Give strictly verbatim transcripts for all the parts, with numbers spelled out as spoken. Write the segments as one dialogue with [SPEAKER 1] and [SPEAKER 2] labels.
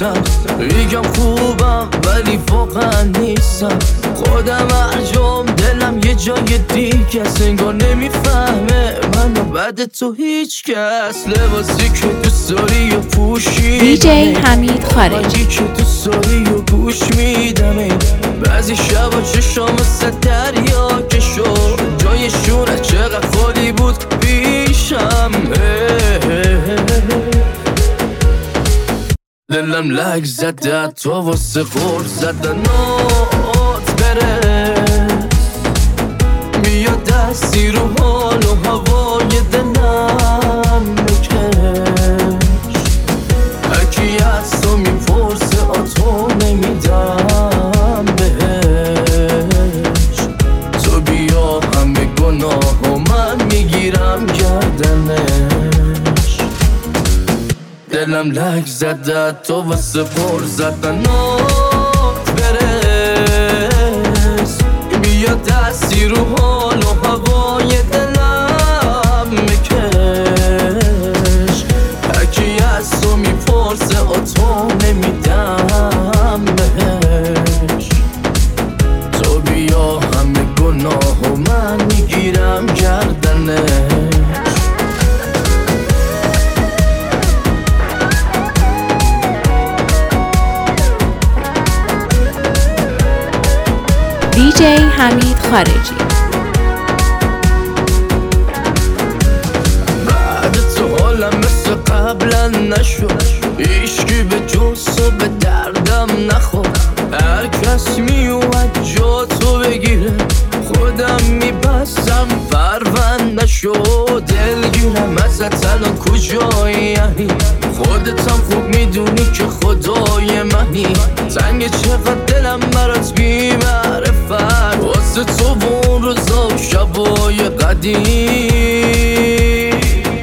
[SPEAKER 1] نیستم، میگم خوبم ولی واقعا نیستم. خودم هرجام دلم یه جای دیگه است، انگار نمیفهمه منو بعد تو هیچ کس. لباسی که دوست داری و پوشی
[SPEAKER 2] دی جی حمید خارجی
[SPEAKER 1] که دوست داری و گوش میدم. بعضی شبا چشام مثل دریا که شد جایشون از چقدر خالی بود پیشم. دلم لک زده تو واسه غور زدنات برس، میاد دستی رو حال و هوای دلم بکش. هرکی از تو میپرسه آتو نمیدم بهش. تو بیا همه گناه و من میگیرم گردنش. دلم لک زده تو واسه پر زدنات برس، بیا دستی رو حال و هوای دلم بکش. هرکی از تو میپرسه آتو نمیدم بهش. تو بیا همه گناه و من میگیرم گردنش.
[SPEAKER 2] دی جی حمید خارجی.
[SPEAKER 1] بعد تو حالم مثل قبلا نشد، هیچکی به جز تو به دردم نخورد. هر کس میومد جا تو بگیره خودم میبستم پرونده شد. دلگیرم ازت الان کجایی یعنی؟ خودتم خوب میدونی که خدای منی. تنگ چقدر دلم برات بی معرفت، واسه تو و اون روزا و شبای قدیم.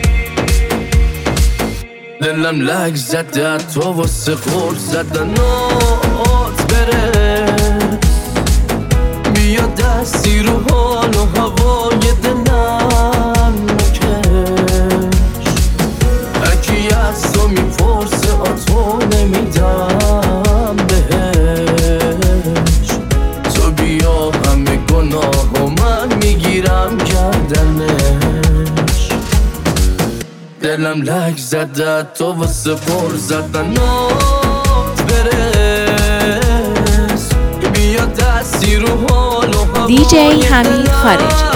[SPEAKER 1] دلم لک زده تو واسه غور زدنات برس، بیا دستی رو حال و هوای دلم بکش. هرکی از تو میپرسه آتو نمیدم بهش. تو بیا همه گناه و من میگیرم گردنش. دلم لک زده تو واسه پر زدنات برس، بیا دستی رو حال و هوای
[SPEAKER 2] دی جی حمید خارجی.